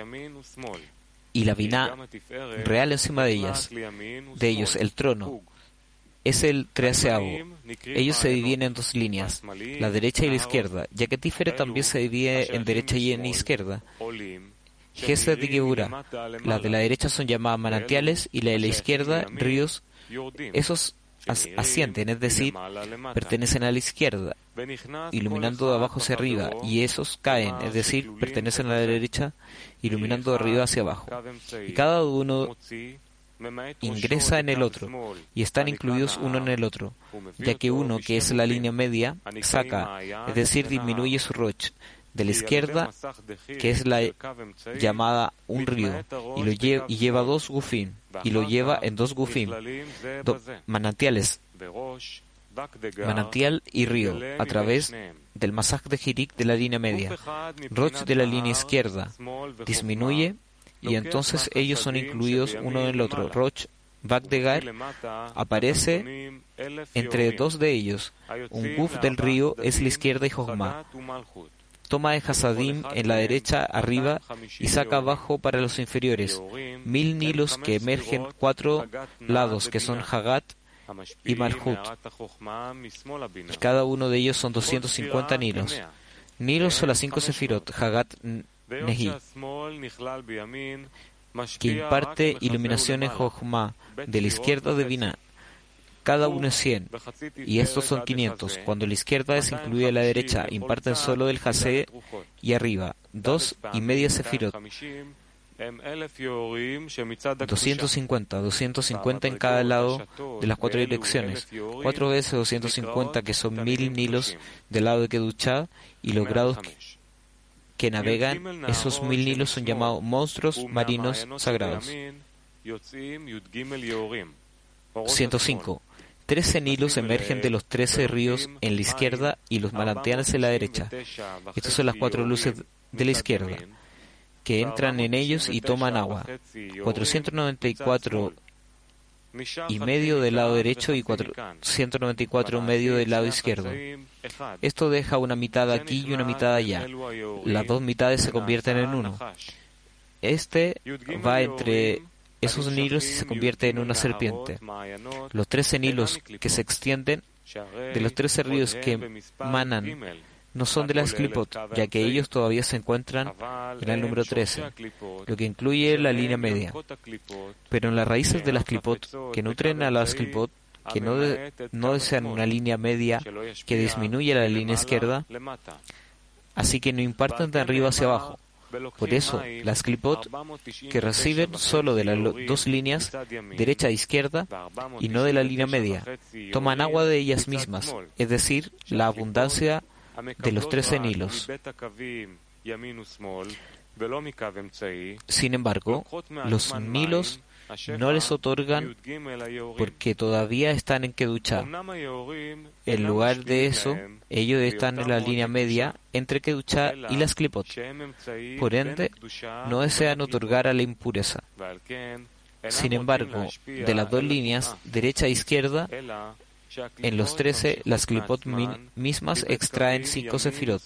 Y la Binah real encima de ellos, el trono, es el 13avo. Ellos se dividen en dos líneas, la derecha y la izquierda, ya que Tiferet también se divide en derecha y en izquierda. Gesed y Geburah. Las de la derecha son llamadas manantiales y la de la izquierda ríos. ascienden, es decir, pertenecen a la izquierda, iluminando de abajo hacia arriba, y esos caen, es decir, pertenecen a la derecha, iluminando de arriba hacia abajo. Y cada uno ingresa en el otro, y están incluidos uno en el otro, ya que uno, que es la línea media, saca, es decir, disminuye su roch de la izquierda, que es la llamada un río, y lleva dos gufim, y lo lleva en dos gufim, manantiales, manantial y río, a través del masaj de Hirik de la línea media. Roch de la línea izquierda disminuye, y entonces ellos son incluidos uno en el otro. Roch Bagdegar aparece entre dos de ellos. Un guf del río es la izquierda y Jochma. Toma de Hasadim en la derecha arriba y saca abajo para los inferiores 1000 nilos que emergen 4 lados, que son Hagat y Malhut. Y cada uno de ellos son 250 nilos. Nilos son las 5 sefirot, Hagat Nehi, que imparte iluminación en Jochma, de la izquierda de Binah. Cada uno es 100, y estos son 500. Cuando la izquierda es incluida a la derecha, imparten solo del Hasé y arriba, 2,5 sefirot. 250 en cada lado de las 4 direcciones, 4 veces 250, que son 1000 nilos del lado de Kedushá, y los grados que navegan esos 1000 nilos son llamados monstruos marinos sagrados. 105. 13 nilos emergen de los 13 ríos en la izquierda y los manantiales en la derecha. Estas son las 4 luces de la izquierda, que entran en ellos y toman agua. 494 y medio del lado derecho y 494 medio del lado izquierdo. Esto deja una mitad aquí y una mitad allá. Las dos mitades se convierten en uno. Este va entre esos nilos y se convierte en una serpiente. Los 13 nilos que se extienden de los 13 ríos que manan no son de las Klipot, ya que ellos todavía se encuentran en el número 13, lo que incluye la línea media. Pero en las raíces de las Klipot, que nutren a las Klipot, que no desean una línea media que disminuya la línea izquierda, así que no imparten de arriba hacia abajo. Por eso, las Klipot, que reciben solo de las dos líneas, derecha e izquierda, y no de la línea media, toman agua de ellas mismas, es decir, la abundancia de los 13 nilos. Sin embargo, los nilos no les otorgan porque todavía están en Kedushá. En lugar de eso, ellos están en la línea media entre Kedushá y las Klipot. Por ende, no desean otorgar a la impureza. Sin embargo, de las dos líneas, derecha e izquierda, en los 13, las Klipot mismas extraen 5 sefirot.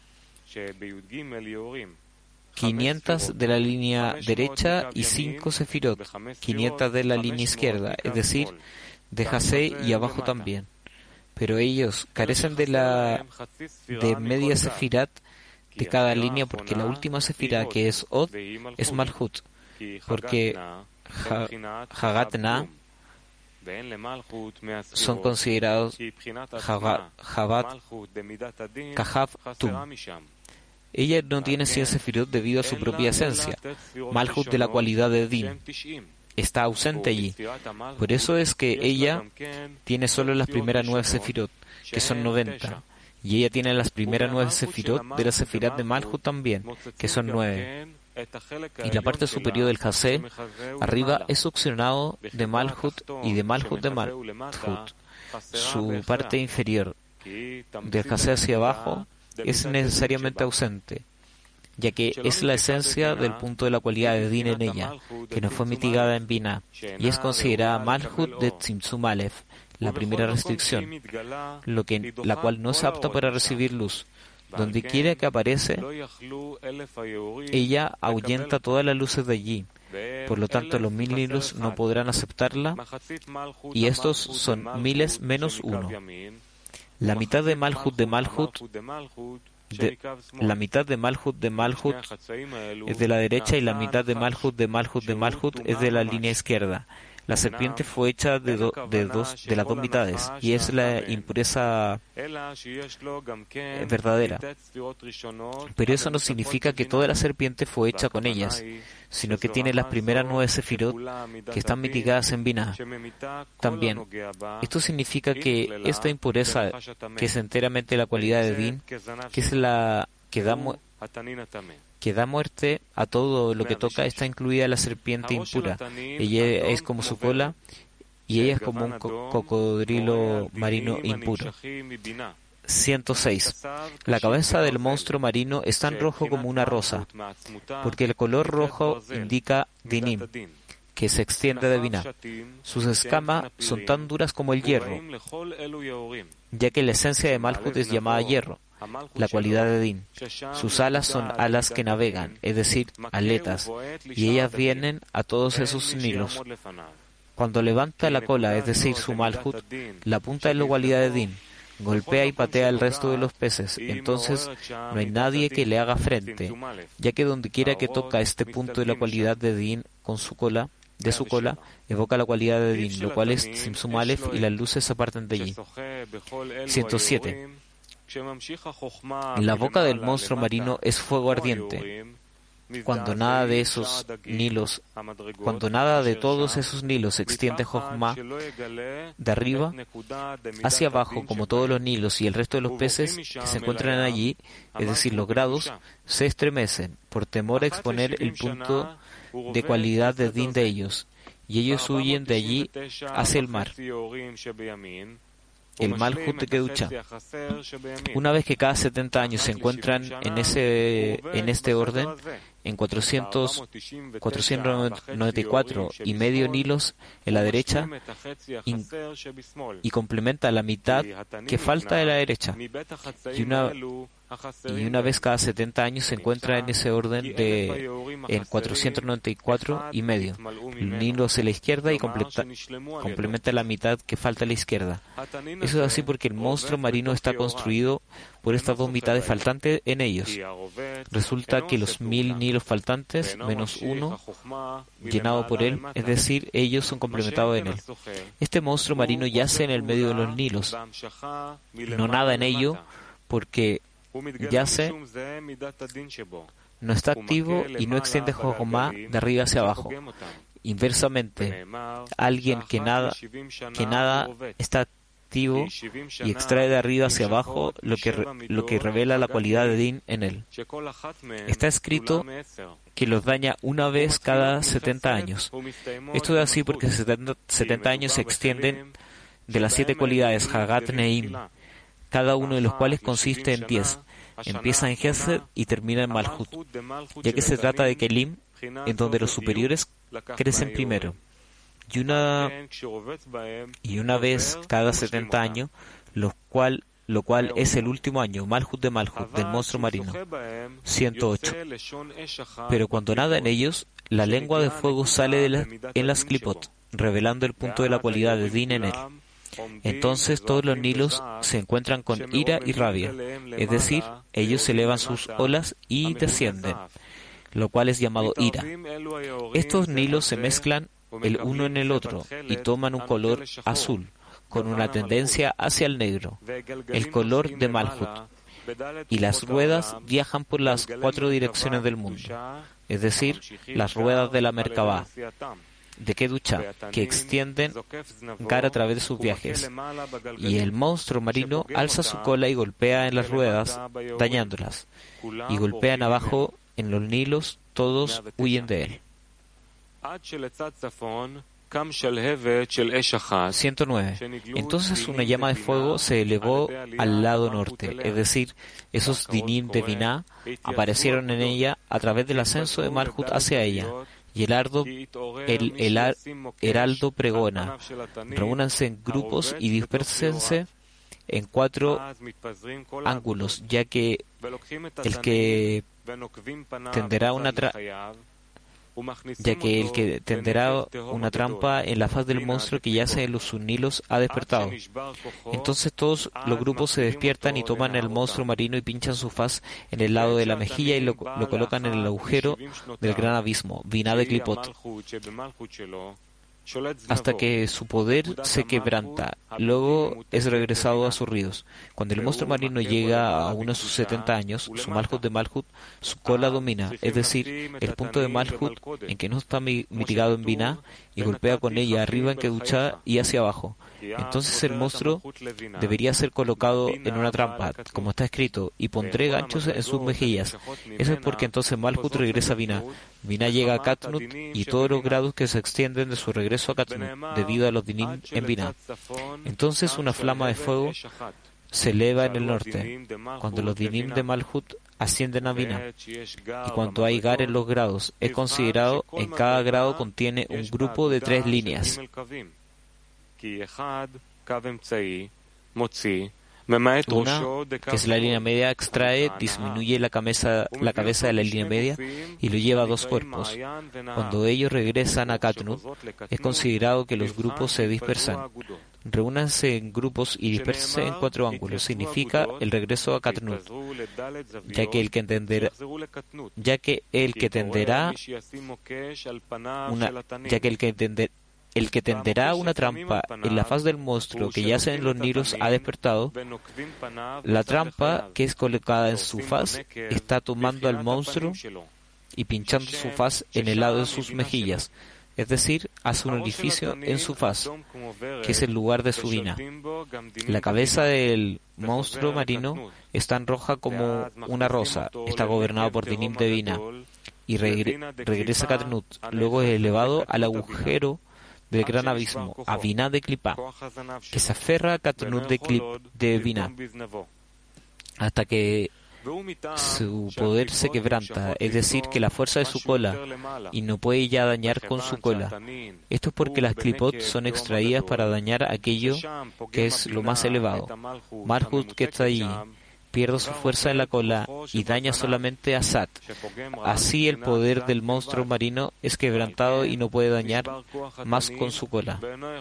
500 de la línea derecha y 5 sefirot, 500 de la línea izquierda, es decir, de Hasé y abajo también. Pero ellos carecen de media sefirat de cada línea, porque la última sefirá, que es Od, es Malhut, porque Hagat-Na son considerados Jabat Kahav-Tum. Ella no tiene 100 sefirot debido a su propia esencia. Malhut, de la cualidad de Din, está ausente allí. Por eso es que ella tiene solo las primeras 9 sefirot, que son 90. Y ella tiene las primeras 9 sefirot de la sefirat de Malhut también, que son 9. Y la parte superior del Hasé, arriba, es succionado de Malhut y de Malhut de Malhut. Su parte inferior, del Hasé hacia abajo, es necesariamente ausente, ya que es la esencia del punto de la cualidad de Din en ella, que no fue mitigada en Binah, y es considerada Malhut de Tzimtzum Aleph, la primera restricción, la cual no es apta para recibir luz. Donde quiera que aparece, ella ahuyenta todas las luces de allí. Por lo tanto, los 1000 nilos no podrán aceptarla, y estos son miles menos uno. La mitad de Malhut de Malhut es de la derecha, y la mitad de Malhut de Malhut de Malhut es de la línea izquierda. La serpiente fue hecha de las dos mitades, y es la impureza verdadera. Pero eso no significa que toda la serpiente fue hecha con ellas, sino que tiene las primeras 9 sefirot que están mitigadas en Binah. También, esto significa que esta impureza, que es enteramente la cualidad de Din, que es la que da muerte a todo lo que toca, está incluida la serpiente impura. Ella es como su cola, y ella es como un cocodrilo marino impuro. 106. La cabeza del monstruo marino es tan rojo como una rosa, porque el color rojo indica dinim, que se extiende de Binah. Sus escamas son tan duras como el hierro, ya que la esencia de Malhut es llamada hierro, la cualidad de Din. Sus alas son alas que navegan, es decir, aletas, y ellas vienen a todos esos nilos. Cuando levanta la cola, es decir, su Malhut, la punta de la cualidad de Din, golpea y patea el resto de los peces. Entonces no hay nadie que le haga frente, ya que donde quiera que toca este punto de la cualidad de Din con su cola, evoca la cualidad de Din, lo cual es Tzimtzum Aleph, y las luces se parten de allí. 107. La boca del monstruo marino es fuego ardiente. Cuando nada de todos esos nilos se extiende Jochma de arriba hacia abajo, como todos los nilos y el resto de los peces que se encuentran allí, es decir, los grados, se estremecen por temor a exponer el punto de cualidad de Din de ellos, y ellos huyen de allí hacia el mar, el Malhut de Kedushá. Una vez que cada 70 años se encuentran en este orden, en 494 y medio nilos en la derecha, y complementa la mitad que falta de la derecha, y una vez cada 70 años se encuentra en ese orden en 494 y medio. El nilo hacia la izquierda y complementa la mitad que falta a la izquierda. Eso es así porque el monstruo marino está construido por estas dos mitades faltantes en ellos. Resulta que los 1000 nilos faltantes menos uno llenado por él, es decir, ellos son complementados en él. Este monstruo marino yace en el medio de los nilos, no nada en ello, porque yace, no está activo y no extiende Jochma de arriba hacia abajo. Inversamente, alguien que nada está activo y extrae de arriba hacia abajo lo que revela la cualidad de Din en él. Está escrito que los daña una vez cada 70 años. Esto es así porque 70 años se extienden de las 7 cualidades Hagat Neim, cada uno de los cuales consiste en 10. Empieza en Hesed y termina en Malhut, ya que se trata de Kelim, en donde los superiores crecen primero. Y una vez cada 70 años, lo cual es el último año, Malhut de Malhut, del monstruo marino. 108. Pero cuando nada en ellos, la lengua de fuego sale en las Klipot, revelando el punto de la cualidad de Din en él. Entonces todos los nilos se encuentran con ira y rabia, es decir, ellos elevan sus olas y descienden, lo cual es llamado ira. Estos nilos se mezclan el uno en el otro y toman un color azul, con una tendencia hacia el negro, el color de Malhut, y las ruedas viajan por las 4 direcciones del mundo, es decir, las ruedas de la Merkabah de Kedushá, que extienden Gar a través de sus viajes, y el monstruo marino alza su cola y golpea en las ruedas, dañándolas, y golpean abajo en los nilos, todos huyen de él. 109. Entonces una llama de fuego se elevó al lado norte, es decir, esos dinim de Binah aparecieron en ella a través del ascenso de Malhut hacia ella. Y el heraldo pregona: reúnanse en grupos y dispersense en 4 ángulos, ya que el que tenderá una trampa en la faz del monstruo que yace en los subnilos ha despertado. Entonces todos los grupos se despiertan y toman el monstruo marino y pinchan su faz en el lado de la mejilla y lo colocan en el agujero del gran abismo, Binah de Klipot. hasta que su poder se quebranta. Luego es regresado a sus ríos. Cuando el monstruo marino llega a uno de sus 70 años, su Malhut de Malhut, su cola domina, es decir, el punto de Malhut en que no está mitigado en Binah, y golpea con ella arriba en Kedushá y hacia abajo. Entonces el monstruo debería ser colocado en una trampa, como está escrito, y pondré ganchos en sus mejillas. Eso es porque entonces Malhut regresa a Binah. Binah llega a Katnut y todos los grados que se extienden de su regreso a Katnut, debido a los dinim en Binah. Entonces una flama de fuego se eleva en el norte, cuando los dinim de Malhut ascienden a Binah. Y cuando hay gar en los grados, es considerado en cada grado contiene un grupo de 3 líneas. Una, que es la línea media, extrae, disminuye la cabeza de la línea media y lo lleva a 2 cuerpos. Cuando ellos regresan a Katnut, es considerado que los grupos se dispersan. Reúnanse en grupos y dispersen en 4 ángulos. Significa el regreso a Katnut, ya que el que tenderá una trampa en la faz del monstruo que yace en los nilos ha despertado. La trampa que es colocada en su faz está tomando al monstruo y pinchando su faz en el lado de sus mejillas, es decir, hace un orificio en su faz, que es el lugar de su Binah. La cabeza del monstruo marino es tan roja como una rosa, está gobernado por dinim de Binah y regresa a Katnut, luego es elevado al agujero del gran abismo, a Binah de Klipá, que se aferra a Katnut de Binah, hasta que su poder se quebranta, es decir, que la fuerza de su cola, y no puede ya dañar con su cola. Esto es porque las Klipot son extraídas para dañar aquello que es lo más elevado. Malhut, que está allí, pierde su fuerza en la cola y daña solamente a Sat. Así el poder del monstruo marino es quebrantado y no puede dañar más con su cola.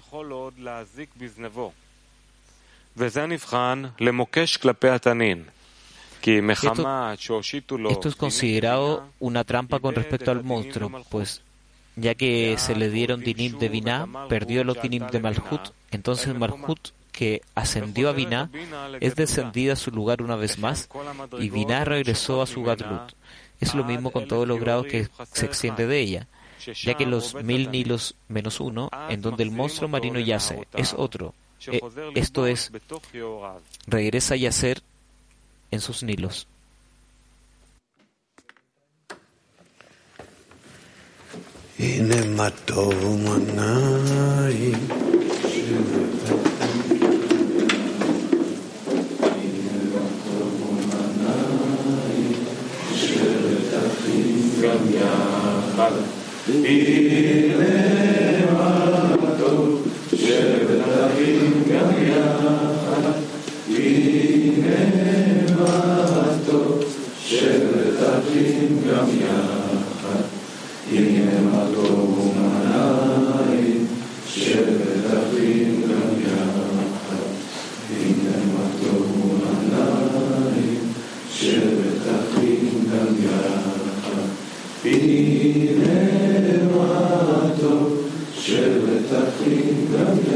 Esto es considerado una trampa con respecto al monstruo, pues ya que se le dieron dinim de Binah, perdió los dinim de Malhut, entonces Malhut, que ascendió a Binah, es descendida a su lugar una vez más, y Binah regresó a su Gadlut. Es lo mismo con todos los grados que se extiende de ella, ya que los 1000 nilos menos 1, en donde el monstruo marino yace, es otro. Esto es, regresa a yacer en sus nilos. B'nei Mato, Shevet Achim Gam